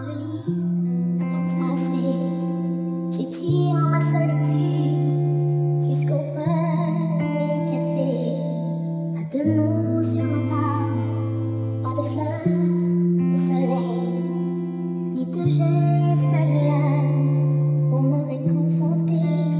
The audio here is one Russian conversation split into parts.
le lit, à peine froissée, j'étire ma solitude jusqu'au premier café. Pas de mots sur ma table, pas de fleurs, de soleil, ni de gestes agréables pour me réconforter.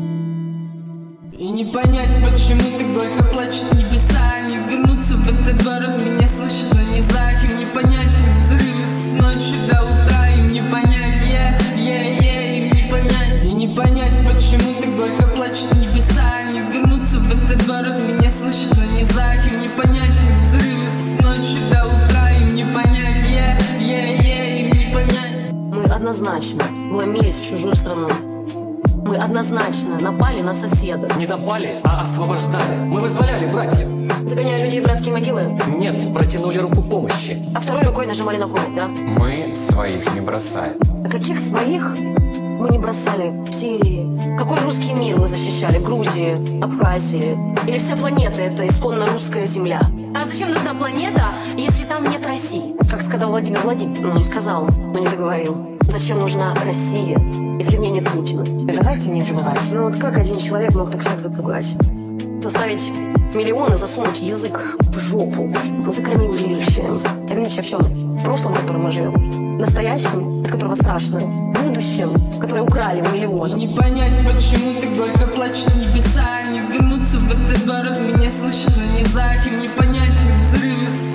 И не понять, почему так горько плачут небеса. Не вернуться в этот город, меня слышат на низах. Им не понять взрывы с ночи до утра. Им не понять, им не понять. И не понять, почему так горько плачут небеса. Не вернуться в этот город, меня слышат на низах. Им не понять взрывы с ночи до утра. Им не понять, им не понять. Мы однозначно вломились в чужую страну. Мы однозначно напали на соседа. Не напали, а освобождали. Мы вызволяли братьев. Загоняя людей в братские могилы. Нет, протянули руку помощи. А второй рукой нажимали на курок, да? Мы своих не бросаем. А каких своих мы не бросали в Сирии? Какой русский мир мы защищали в Грузии, Абхазии? Или вся планета — это исконно русская земля? А зачем нужна планета, если там нет России? Как сказал Владимир Владимирович, ну сказал, но не договорил. Зачем нужна Россия, если в ней нет Путина? Давайте не забывать. Ну вот как один человек мог так всех запугать? Заставить миллионы засунуть язык в жопу. Вы кормилище. А видите, в чем? В прошлом, в котором мы живем. Настоящем, от которого страшно. Будущем, которое украли у И миллионов. не понять, почему так горько плачут небеса. Не вернуться в этот город, меня слышат на низах. Им не понять взрывы с